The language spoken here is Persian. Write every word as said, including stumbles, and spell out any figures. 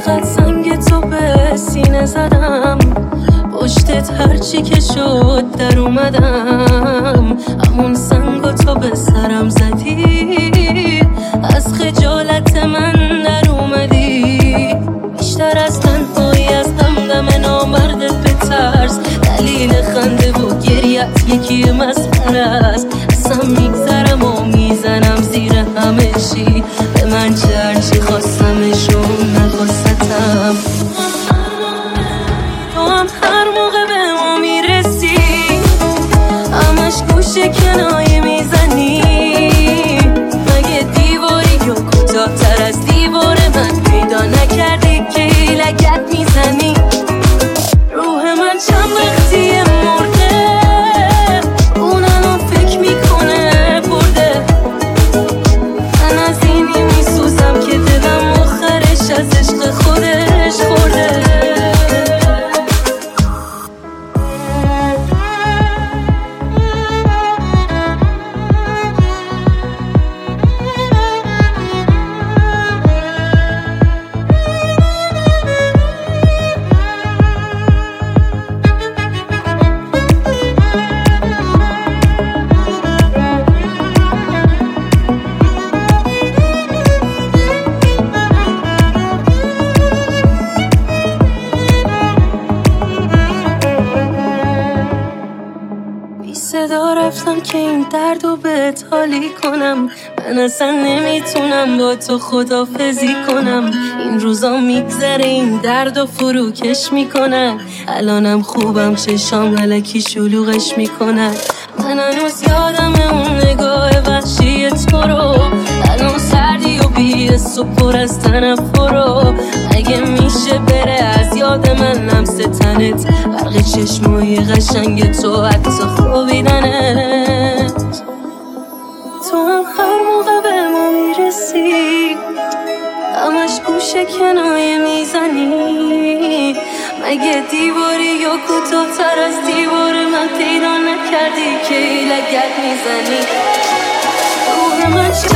چقدر سنگ تو به سینه زدم، پشتت هرچی که شد در اومدم، همون سنگو تو به سرم زدی، از خجالت من در اومدی. بیشتر از تنهایی از همدم نامردت به ترس، دلیل خنده و گریت یکی مسخره است. اصلا میگذرم و میزنم زیر همه چی، به من چه هرچی خواستمشون نخواستم. تو هم هر موقع به ما میرسی همش گوشه کنایه میزنی، مگه دیواری یا کوتاه تر از دیوار من پیدا نکردی که لگت میزنی. روح من چند وقتیه مرده، اونم فکر میکنه برده، من از اینی میسوزم که دلم آخرش از عشق خودش خورده. صدا رفتم که این درد رو بهت حالی کنم، من اصلا نمیتونم با تو خدافزی کنم. این روزا میگذره این درد رو فروکش میکنن، الانم خوبم چشام الکی شلوغش میکنن. من هنوز یادم اون نگاه وحشی تو رو، الان سردی و بی‌حس و پر از تنفر، اگه میشه بره از یاد من لمس تنت، برق چشمای قشنگ تو حتی خوابیدنت. تو هم هر موقع به ما میرسی همش گوشه کنایه میزنی، مگه دیواری یا کوتاه تر از دیوار من پیدا نکردی که لگت میزنی. روح من